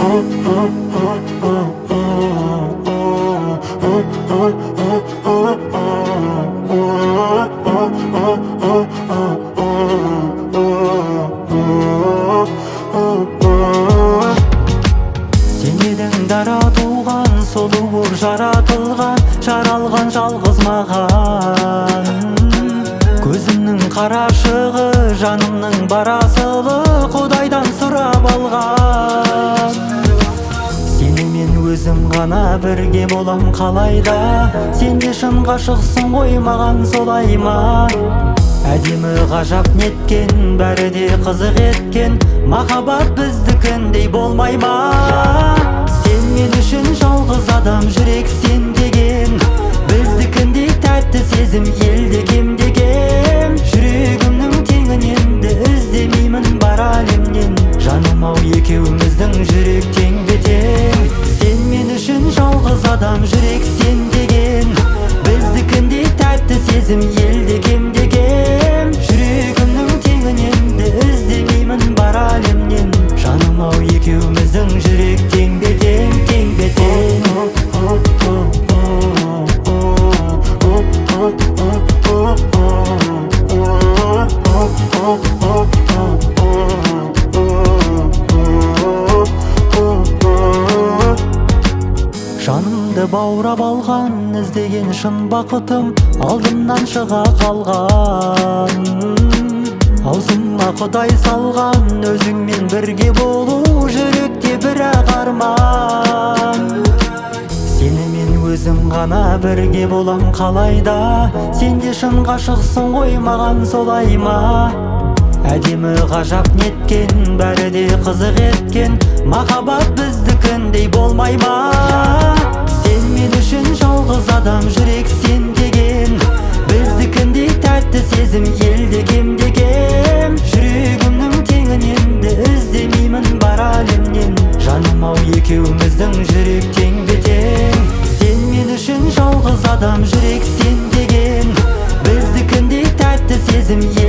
Сенеден дара туған, сұлу жаратылған, жаралған жалғыз маған. Көзімнің қарашығы, жанымның барасылы, Құдайдан сұрап алған. Сені мен өзім ғана бірге болам қалайда, сенде шын ғашықсың ғой маған солай ма? Әдемі ғажап неткен, бәрі де қызық еткен, махаббат біздікіндей болмай ма? Сен мен үшін жалғыз адам, жүрек сен деген, біздікіндей тәтті сезім елде кем деген. Жүрегімнің теңінен де іздемеймін бар әлемнен, жаным ау екеуміздің жүрек тең бе тең. Сен мен үшін жалғыз адам, жүрек сен деген, біздікіндей тәтті сезім елде кем деген. Жүрегімнің теңінен де іздемеймін бар әлемнен, жаным ау екеуміздің жүрек тең бе тең, тең бе тең. Жанымды баурап алған, іздеген шын бақытым алдымнан шыға қалған. Аузыма Құдай салған, өзіңмен бірге болу жүректе бір-ақ арман. Сені мен өзім ғана бірге болам қалайда, сенде шын ғашықсың ғой маған солай ма? Әдемі ғажап неткен, бәрі де қызық еткен, махаббат біздікіндей болмай ма? Сен мен үшін жалғыз адам, жүрек сен деген, біздікіндей тәтті сезім елде кем деген. Жүрегімнің теңінен де іздемеймін бар әлемнен, жаным ау екеуміздің жүрек тең бе тең. Сен мен үшін жалғыз адам, жүрек сен деген, біздікіндей тәтті сезім